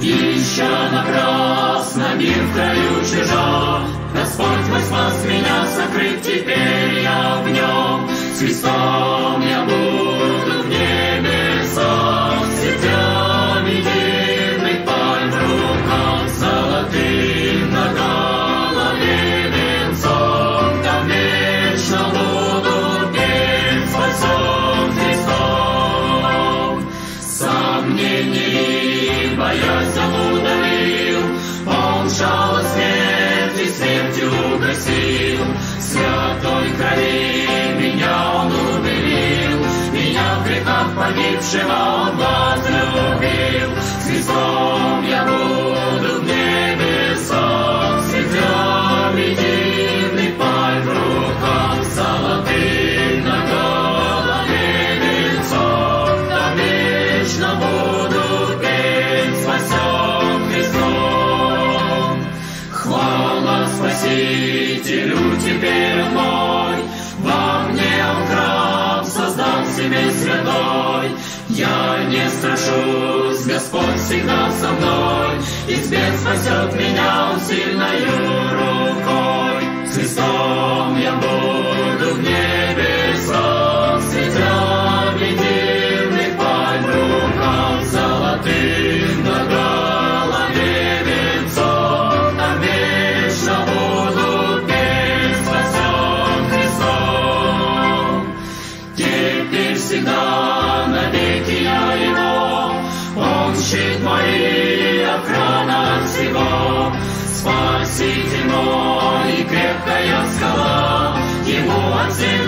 Ища напрасно мир в краю чужом, Господь спас меня, сокрыв, теперь я в нем. С Христом я буду в небесах, с цветами дивных пальм в руках, золотым на голове венцом. Там вечно буду петь с Отцом Христом. Сомнений, боясь, удалил, Он жалость смерти смертью угасил. Святой крови меня Он умилил, меня в грехах погибшего Он возлюбил. С Христом я буду в небесах, с цветами дивных пальм в руках, золотым на голове венцом. Там вечно буду петь с Отцом Христом. Хвала Спасителю теперь Он мой, во мне Он храм создал себе святой. Я не страшусь, Господь всегда со мной, из бед спасет меня Он сильною рукой. С Христом я буду в небесах, с цветами дивных пальм в руках, золотым на голове венцом. Там вечно буду петь с Отцом Христом. Теперь всегда навеки я Его, Он щит мой и охрана от всего. Спаситель мой и крепкая скала, Ему от всех